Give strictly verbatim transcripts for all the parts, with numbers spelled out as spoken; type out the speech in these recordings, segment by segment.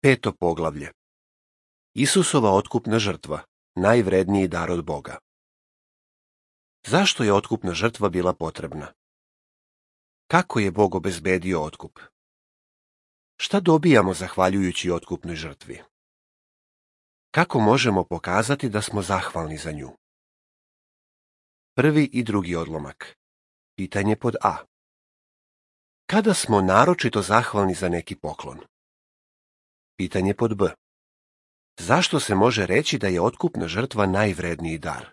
Peto poglavlje. Isusova otkupna žrtva, najvredniji dar od Boga. Zašto je otkupna žrtva bila potrebna? Kako je Bog obezbedio otkup? Šta dobijamo zahvaljujući otkupnoj žrtvi? Kako možemo pokazati da smo zahvalni za nju? Prvi i drugi odlomak. Pitanje pod A. Kada smo naročito zahvalni za neki poklon? Pitanje pod B. Zašto se može reći da je otkupna žrtva najvredniji dar?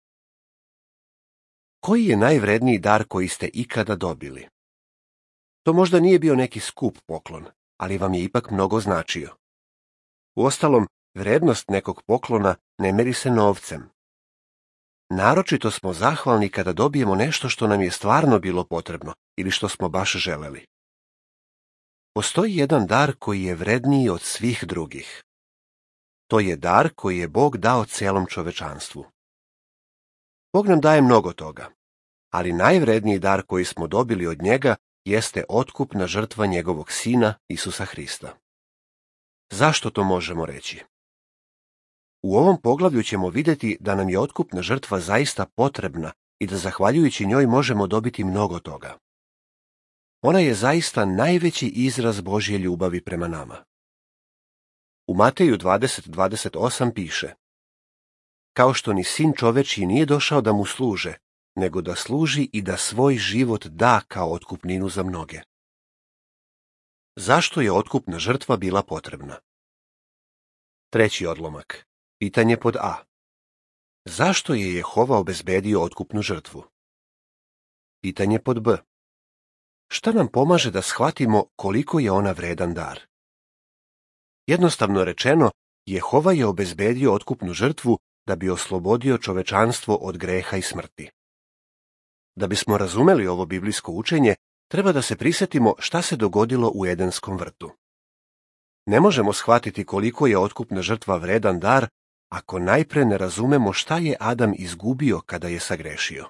Koji je najvredniji dar koji ste ikada dobili? To možda nije bio neki skup poklon, ali vam je ipak mnogo značio. Uostalom, vrednost nekog poklona ne meri se novcem. Naročito smo zahvalni kada dobijemo nešto što nam je stvarno bilo potrebno ili što smo baš želeli. Postoji jedan dar koji je vredniji od svih drugih. To je dar koji je Bog dao celom čovečanstvu. Bog nam daje mnogo toga, ali najvredniji dar koji smo dobili od njega jeste otkupna žrtva njegovog Sina Isusa Hrista. Zašto to možemo reći? U ovom poglavlju ćemo vidjeti da nam je otkupna žrtva zaista potrebna i da zahvaljujući njoj možemo dobiti mnogo toga. Ona je zaista najveći izraz Božje ljubavi prema nama. U Mateju dvadeset dvadeset osam piše: Kao što ni sin čovečji nije došao da mu služe, nego da služi i da svoj život da kao otkupninu za mnoge. Zašto je otkupna žrtva bila potrebna? Treći odlomak. Pitanje pod A. Zašto je Jehova obezbedio otkupnu žrtvu? Pitanje pod B. Šta nam pomaže da shvatimo koliko je ona vredan dar? Jednostavno rečeno, Jehova je obezbedio otkupnu žrtvu da bi oslobodio čovečanstvo od greha i smrti. Da bismo razumeli ovo biblijsko učenje, treba da se prisjetimo šta se dogodilo u Edenskom vrtu. Ne možemo shvatiti koliko je otkupna žrtva vredan dar ako najpre ne razumemo šta je Adam izgubio kada je sagrešio.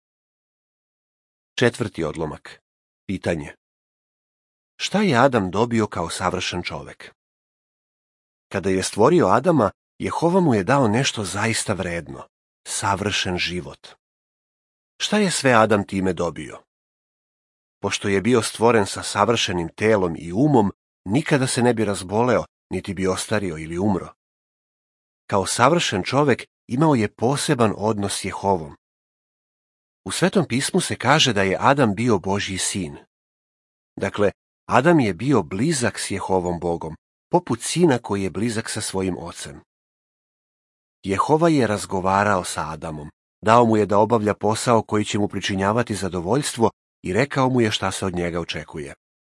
Četvrti odlomak. Pitanje. Šta je Adam dobio kao savršen čovek? Kada je stvorio Adama, Jehova mu je dao nešto zaista vredno, savršen život. Šta je sve Adam time dobio? Pošto je bio stvoren sa savršenim telom i umom, nikada se ne bi razboleo, niti bi ostario ili umro. Kao savršen čovek imao je poseban odnos s Jehovom. U Svetom pismu se kaže da je Adam bio Božji sin. Dakle, Adam je bio blizak s Jehovom Bogom, poput sina koji je blizak sa svojim ocem. Jehova je razgovarao sa Adamom, dao mu je da obavlja posao koji će mu pričinjavati zadovoljstvo i rekao mu je šta se od njega očekuje.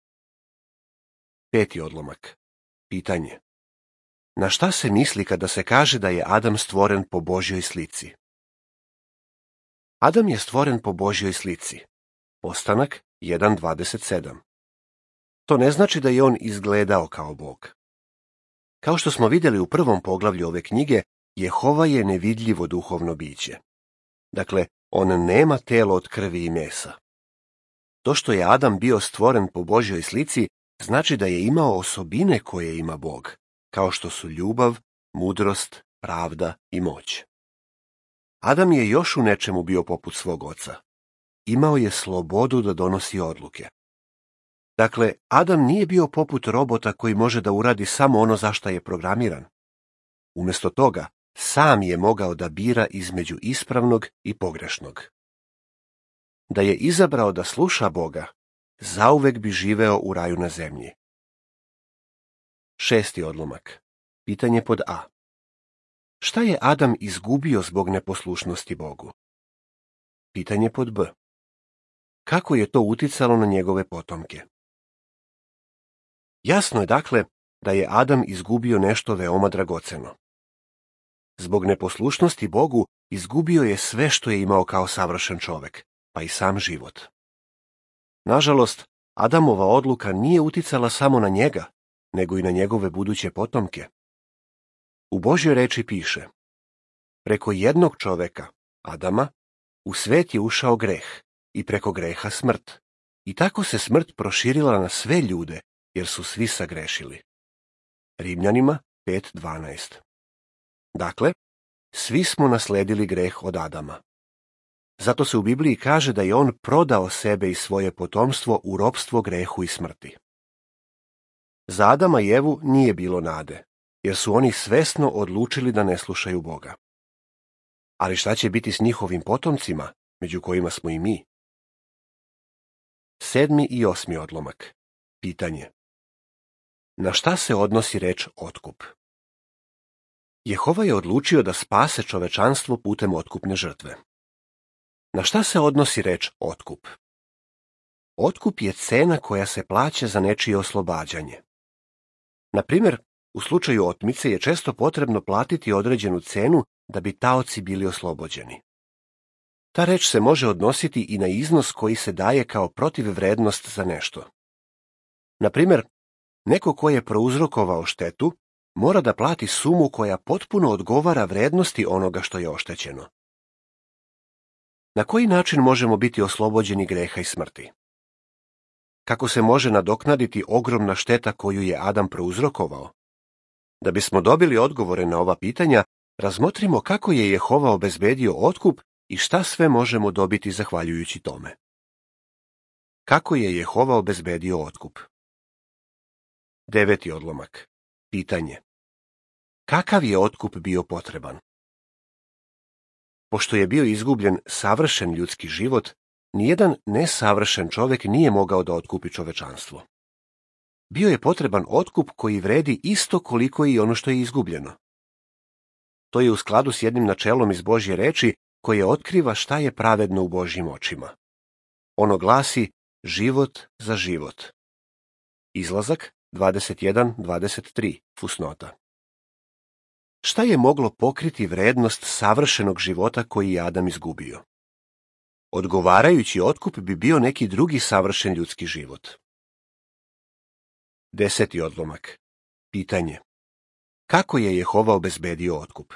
Peti odlomak. Pitanje. Na šta se misli kada se kaže da je Adam stvoren po Božjoj slici? Adam je stvoren po Božjoj slici. Ostanak jedan dvadeset sedam. To ne znači da je on izgledao kao Bog. Kao što smo vidjeli u prvom poglavlju ove knjige, Jehova je nevidljivo duhovno biće. Dakle, on nema telo od krvi i mesa. To što je Adam bio stvoren po Božjoj slici, znači da je imao osobine koje ima Bog, kao što su ljubav, mudrost, pravda i moć. Adam je još u nečemu bio poput svog oca. Imao je slobodu da donosi odluke. Dakle, Adam nije bio poput robota koji može da uradi samo ono za šta je programiran. Umjesto toga, sam je mogao da bira između ispravnog i pogrešnog. Da je izabrao da sluša Boga, zauvek bi živeo u raju na zemlji. Šesti odlomak. Pitanje pod A. Šta je Adam izgubio zbog neposlušnosti Bogu? Pitanje pod B. Kako je to uticalo na njegove potomke? Jasno je dakle da je Adam izgubio nešto veoma dragoceno. Zbog neposlušnosti Bogu izgubio je sve što je imao kao savršen čovek, pa i sam život. Nažalost, Adamova odluka nije uticala samo na njega, nego i na njegove buduće potomke. U Božjoj reči piše: Preko jednog čoveka, Adama, u svet je ušao greh i preko greha smrt. I tako se smrt proširila na sve ljude, jer su svi sagrešili. Rimljanima pet dvanaest. Dakle, svi smo nasledili greh od Adama. Zato se u Bibliji kaže da je on prodao sebe i svoje potomstvo u ropstvo grehu i smrti. Za Adama i Evu nije bilo nade, jer su oni svesno odlučili da ne slušaju Boga. Ali šta će biti s njihovim potomcima, među kojima smo i mi? Sedmi i osmi odlomak. Pitanje. Na šta se odnosi reč otkup? Jehova je odlučio da spase čovečanstvo putem otkupne žrtve. Na šta se odnosi reč otkup? Otkup je cena koja se plaća za nečije oslobađanje. Na primjer, u slučaju otmice je često potrebno platiti određenu cenu da bi taoci bili oslobođeni. Ta reč se može odnositi i na iznos koji se daje kao protivvrednost za nešto. Na primjer, neko ko je prouzrokovao štetu mora da plati sumu koja potpuno odgovara vrednosti onoga što je oštećeno. Na koji način možemo biti oslobođeni greha i smrti? Kako se može nadoknaditi ogromna šteta koju je Adam prouzrokovao? Da bismo dobili odgovore na ova pitanja, razmotrimo kako je Jehova obezbedio otkup i šta sve možemo dobiti zahvaljujući tome. Kako je Jehova obezbedio otkup? Deveti odlomak. Pitanje. Kakav je otkup bio potreban? Pošto je bio izgubljen savršen ljudski život, nijedan nesavršen čovjek nije mogao da otkupi čovečanstvo. Bio je potreban otkup koji vredi isto koliko i ono što je izgubljeno. To je u skladu s jednim načelom iz Božje reči koje otkriva šta je pravedno u Božjim očima. Ono glasi život za život. Izlazak dvadeset jedan dvadeset tri, fusnota. Šta je moglo pokriti vrednost savršenog života koji je Adam izgubio? Odgovarajući otkup bi bio neki drugi savršen ljudski život. Deseti odlomak. Pitanje. Kako je Jehova obezbedio otkup?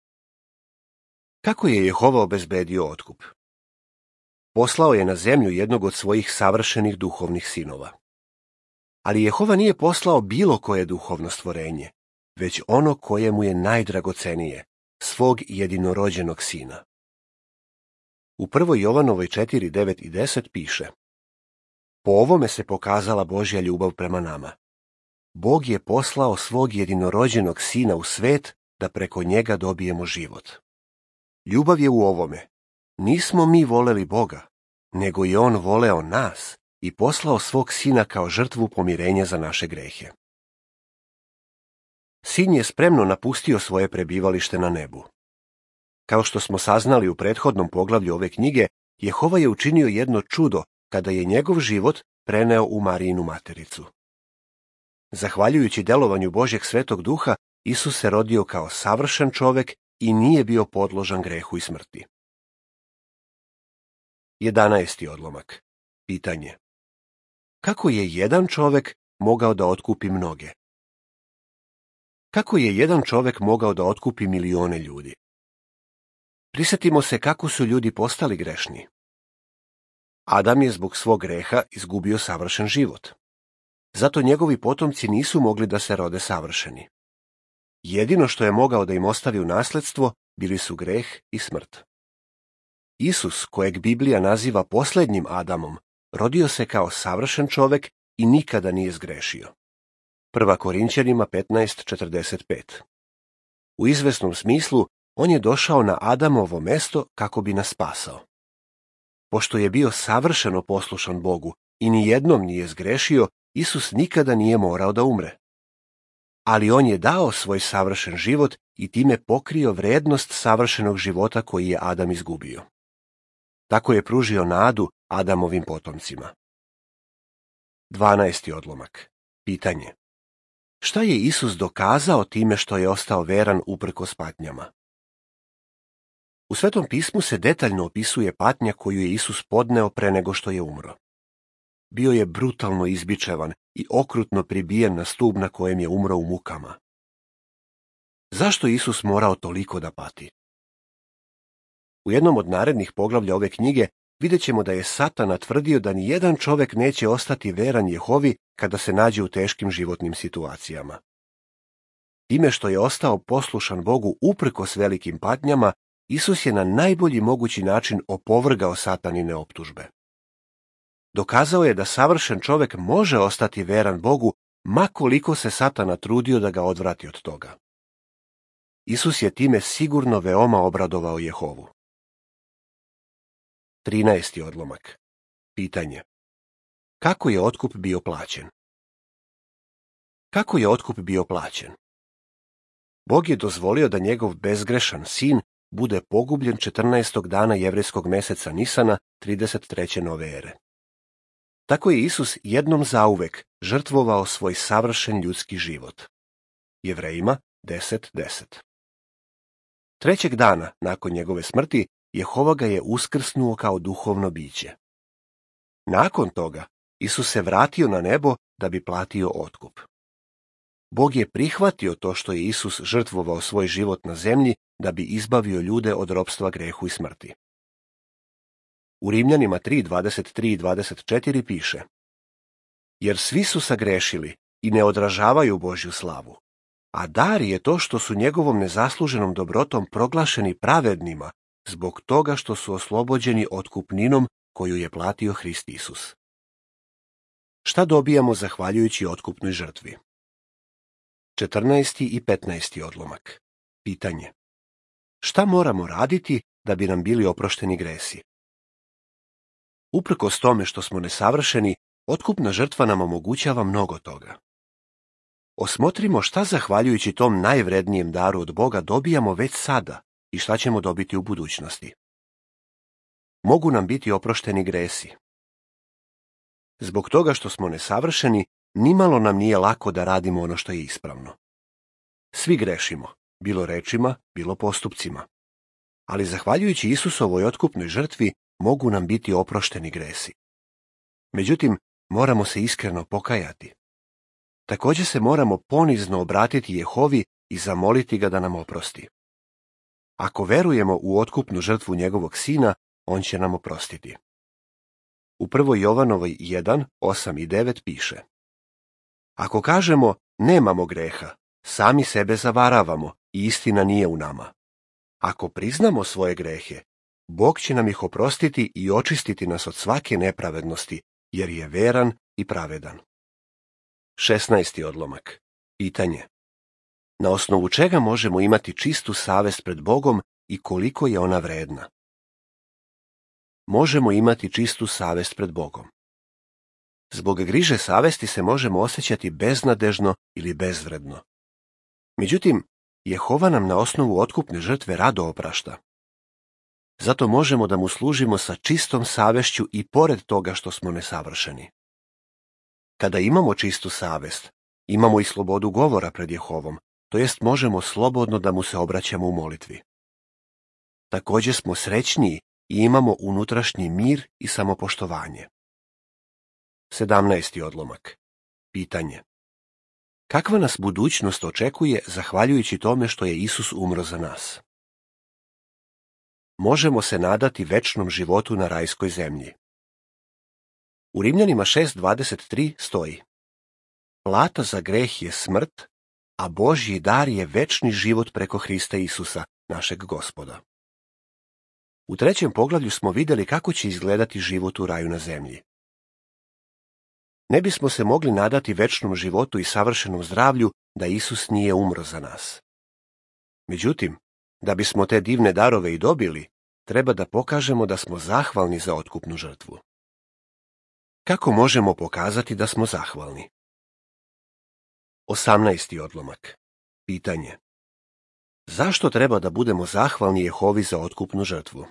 Kako je Jehova obezbedio otkup? Poslao je na zemlju jednog od svojih savršenih duhovnih sinova. Ali Jehova nije poslao bilo koje duhovno stvorenje, već ono koje mu je najdragocenije, svog jedinorođenog sina. U prvoj Jovanovoj četiri devet i deset piše: Po ovome se pokazala Božja ljubav prema nama. Bog je poslao svog jedinorođenog sina u svet da preko njega dobijemo život. Ljubav je u ovome. Nismo mi voleli Boga, nego je on voleo nas i poslao svog sina kao žrtvu pomirenja za naše grehe. Sin je spremno napustio svoje prebivalište na nebu. Kao što smo saznali u prethodnom poglavlju ove knjige, Jehova je učinio jedno čudo kada je njegov život preneo u Marijinu matericu. Zahvaljujući delovanju Božjeg Svetog Duha, Isus se rodio kao savršen čovek i nije bio podložan grehu i smrti. Jedanaesti odlomak. Pitanje. Kako je jedan čovek mogao da otkupi mnoge? Kako je jedan čovek mogao da otkupi milione ljudi? Prisjetimo se kako su ljudi postali grešni. Adam je zbog svog greha izgubio savršen život. Zato njegovi potomci nisu mogli da se rode savršeni. Jedino što je mogao da im ostavi u nasledstvo bili su greh i smrt. Isus, kojeg Biblija naziva posljednjim Adamom, rodio se kao savršen čovek i nikada nije zgrešio. Prva Korinćanima petnaest četrdeset pet. U izvesnom smislu, on je došao na Adamovo mesto kako bi nas spasao. Pošto je bio savršeno poslušan Bogu i ni jednom nije zgrešio, Isus nikada nije morao da umre. Ali on je dao svoj savršen život i time pokrio vrednost savršenog života koji je Adam izgubio. Tako je pružio nadu Adamovim potomcima. Dvanaesti odlomak. Pitanje. Šta je Isus dokazao time što je ostao veran uprkos patnjama? U Svetom pismu se detaljno opisuje patnja koju je Isus podneo pre nego što je umro. Bio je brutalno izbičevan i okrutno pribijen na stub na kojem je umro u mukama. Zašto Isus morao toliko da pati? U jednom od narednih poglavlja ove knjige vidjet ćemo da je Satan tvrdio da ni jedan čovek neće ostati veran Jehovi kada se nađe u teškim životnim situacijama. Time što je ostao poslušan Bogu uprkos velikim patnjama, Isus je na najbolji mogući način opovrgao satanine optužbe. Dokazao je da savršen čovjek može ostati veran Bogu, ma koliko se Satana trudio da ga odvrati od toga. Isus je time sigurno veoma obradovao Jehovu. trinaesti odlomak. Pitanje. Kako je otkup bio plaćen? Kako je otkup bio plaćen? Bog je dozvolio da njegov bezgrešan sin bude pogubljen četrnaestog dana jevrejskog meseca Nisana, trideset treće nove ere. Tako je Isus jednom zauvek žrtvovao svoj savršen ljudski život. Jevrejima deset deset. Trećeg dana nakon njegove smrti Jehova ga je uskrsnuo kao duhovno biće. Nakon toga Isus se vratio na nebo da bi platio otkup. Bog je prihvatio to što je Isus žrtvovao svoj život na zemlji da bi izbavio ljude od ropstva grehu i smrti. U Rimljanima tri dvadeset tri i dvadeset četiri piše: Jer svi su sagrešili i ne odražavaju Božju slavu, a dar je to što su njegovom nezasluženom dobrotom proglašeni pravednima zbog toga što su oslobođeni otkupninom koju je platio Hrist Isus. Šta dobijamo zahvaljujući otkupnoj žrtvi? četrnaesti i petnaesti odlomak. Pitanje. Šta moramo raditi da bi nam bili oprošteni gresi? Uprkos tome što smo nesavršeni, otkupna žrtva nam omogućava mnogo toga. Osmotrimo šta zahvaljujući tom najvrednijem daru od Boga dobijamo već sada i šta ćemo dobiti u budućnosti. Mogu nam biti oprošteni gresi. Zbog toga što smo nesavršeni, nimalo nam nije lako da radimo ono što je ispravno. Svi grešimo, bilo rečima, bilo postupcima. Ali zahvaljujući Isusovoj otkupnoj žrtvi mogu nam biti oprošteni gresi. Međutim, moramo se iskreno pokajati. Također se moramo ponizno obratiti Jehovi i zamoliti ga da nam oprosti. Ako verujemo u otkupnu žrtvu njegovog sina, on će nam oprostiti. U prvoj Jovanovoj jedan, osam i devet piše: Ako kažemo nemamo greha, sami sebe zavaravamo i istina nije u nama. Ako priznamo svoje grehe, Bog će nam ih oprostiti i očistiti nas od svake nepravednosti, jer je veran i pravedan. šesnaesti odlomak. Pitanje. Na osnovu čega možemo imati čistu savest pred Bogom i koliko je ona vredna? Možemo imati čistu savest pred Bogom. Zbog griže savesti se možemo osjećati beznadežno ili bezvredno. Međutim, Jehova nam na osnovu otkupne žrtve rado oprašta. Zato možemo da mu služimo sa čistom savešću i pored toga što smo nesavršeni. Kada imamo čistu savest, imamo i slobodu govora pred Jehovom, to jest možemo slobodno da mu se obraćamo u molitvi. Također smo srećniji i imamo unutrašnji mir i samopoštovanje. sedamnaesti odlomak. Pitanje. Kakva nas budućnost očekuje zahvaljujući tome što je Isus umro za nas? Možemo se nadati večnom životu na rajskoj zemlji. U Rimljanima šest dvadeset tri stoji: Plata za greh je smrt, a Božji dar je večni život preko Hrista Isusa, našeg Gospoda. U trećem poglavlju smo vidjeli kako će izgledati život u raju na zemlji. Ne bismo se mogli nadati večnom životu i savršenom zdravlju da Isus nije umro za nas. Međutim, da bismo te divne darove i dobili, treba da pokažemo da smo zahvalni za otkupnu žrtvu. Kako možemo pokazati da smo zahvalni? osamnaesti odlomak. Pitanje. Zašto treba da budemo zahvalni Jehovi za otkupnu žrtvu?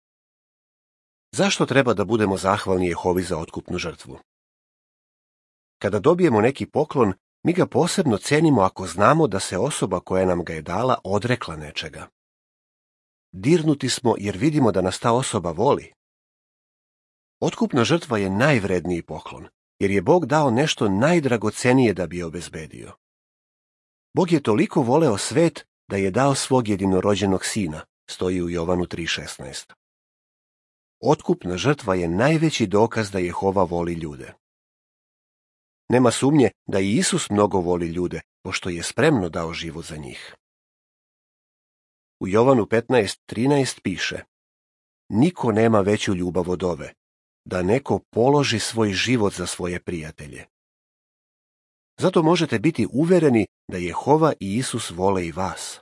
Zašto treba da budemo zahvalni Jehovi za otkupnu žrtvu? Kada dobijemo neki poklon, mi ga posebno cenimo ako znamo da se osoba koja nam ga je dala odrekla nečega. Dirnuti smo jer vidimo da nas ta osoba voli. Otkupna žrtva je najvredniji poklon, jer je Bog dao nešto najdragocenije da bi je obezbedio. Bog je toliko voleo svet da je dao svog jedinorođenog sina, stoji u Jovanu tri šesnaest. Otkupna žrtva je najveći dokaz da Jehova voli ljude. Nema sumnje da i Isus mnogo voli ljude, pošto je spremno dao život za njih. U Jovanu petnaest trinaest piše: Niko nema veću ljubav od ove, da neko položi svoj život za svoje prijatelje. Zato možete biti uvereni da Jehova i Isus vole i vas.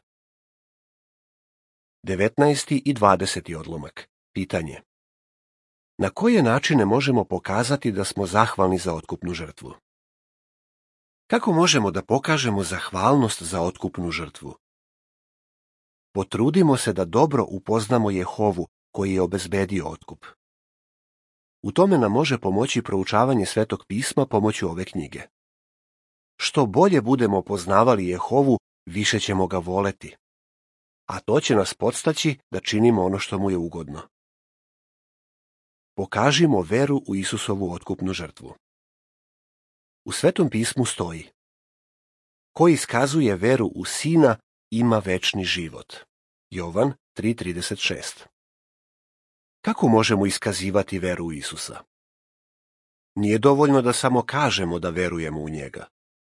devetnaesti i dvadeseti odlomak. Pitanje: na koje načine možemo pokazati da smo zahvalni za otkupnu žrtvu? Kako možemo da pokažemo zahvalnost za otkupnu žrtvu? Potrudimo se da dobro upoznamo Jehovu koji je obezbedio otkup. U tome nam može pomoći proučavanje Svetog pisma pomoću ove knjige. Što bolje budemo poznavali Jehovu, više ćemo ga voleti, a to će nas podstaći da činimo ono što mu je ugodno. Pokažimo veru u Isusovu otkupnu žrtvu. U Svetom pismu stoji: ko iskazuje veru u Sina ima večni život. Jovan tri trideset šest. Kako možemo iskazivati veru u Isusa? Nije dovoljno da samo kažemo da verujemo u njega.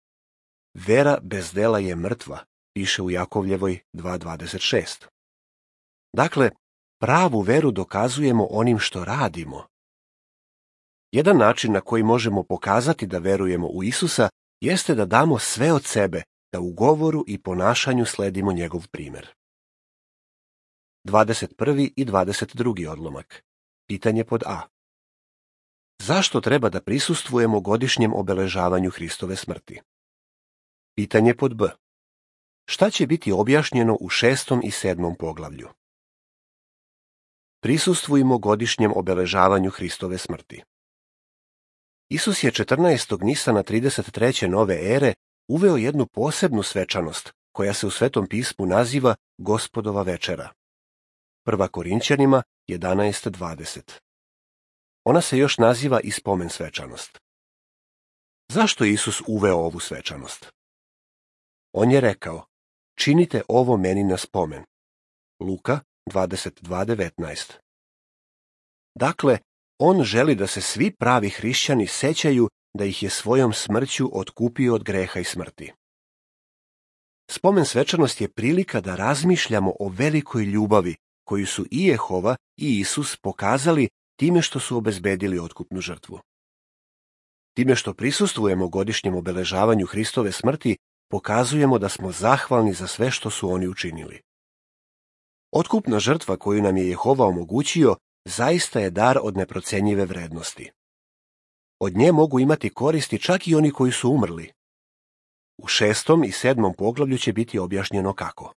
Vera bez dela je mrtva, piše u Jakovljevoj dva dvadeset šest. Dakle, pravu veru dokazujemo onim što radimo. Jedan način na koji možemo pokazati da verujemo u Isusa jeste da damo sve od sebe, da u govoru i ponašanju sledimo njegov primjer. dvadeset prvi i dvadeset drugi odlomak. Pitanje pod A. Zašto treba da prisustvujemo godišnjem obeležavanju Hristove smrti? Pitanje pod B. Šta će biti objašnjeno u šestom i sedmom poglavlju? Prisustvujemo godišnjem obeležavanju Hristove smrti. Isus je četrnaestog Nisana trideset treće nove ere uveo jednu posebnu svečanost, koja se u Svetom pismu naziva Gospodova večera. Prva Korinćanima jedanaest dvadeset. Ona se još naziva i spomen svečanost. Zašto je Isus uveo ovu svečanost? On je rekao: činite ovo meni na spomen. Luka dvadeset dva devetnaest. Dakle, on želi da se svi pravi hrišćani sećaju da ih je svojom smrću otkupio od greha i smrti. Spomen svečanost je prilika da razmišljamo o velikoj ljubavi koju su i Jehova i Isus pokazali time što su obezbedili otkupnu žrtvu. Time što prisustvujemo godišnjem obeležavanju Hristove smrti, pokazujemo da smo zahvalni za sve što su oni učinili. Otkupna žrtva koju nam je Jehova omogućio zaista je dar od neprocenjive vrednosti. Od nje mogu imati koristi čak i oni koji su umrli. U šestom i sedmom poglavlju će biti objašnjeno kako.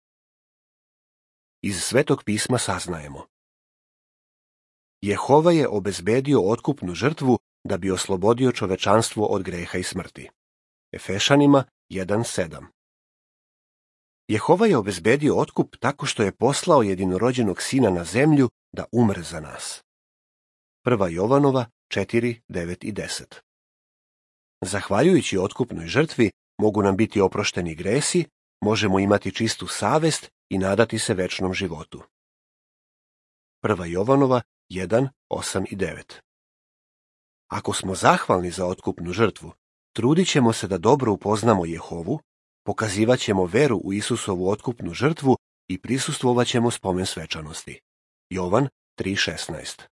Iz Svetog pisma saznajemo: Jehova je obezbedio otkupnu žrtvu da bi oslobodio čovečanstvo od greha i smrti. Efešanima jedan sedam. Jehova je obezbedio otkup tako što je poslao jedinorođenog sina na zemlju da umre za nas. Prva Jovanova četiri devet i deset. Zahvaljujući otkupnoj žrtvi mogu nam biti oprošteni gresi, možemo imati čistu savest i nadati se večnom životu. Prva Jovanova jedan osam i devet. Ako smo zahvalni za otkupnu žrtvu, trudit ćemo se da dobro upoznamo Jehovu, pokazivat ćemo veru u Isusovu otkupnu žrtvu i prisustvovat ćemo spomen svečanosti. Jovan tri šesnaest.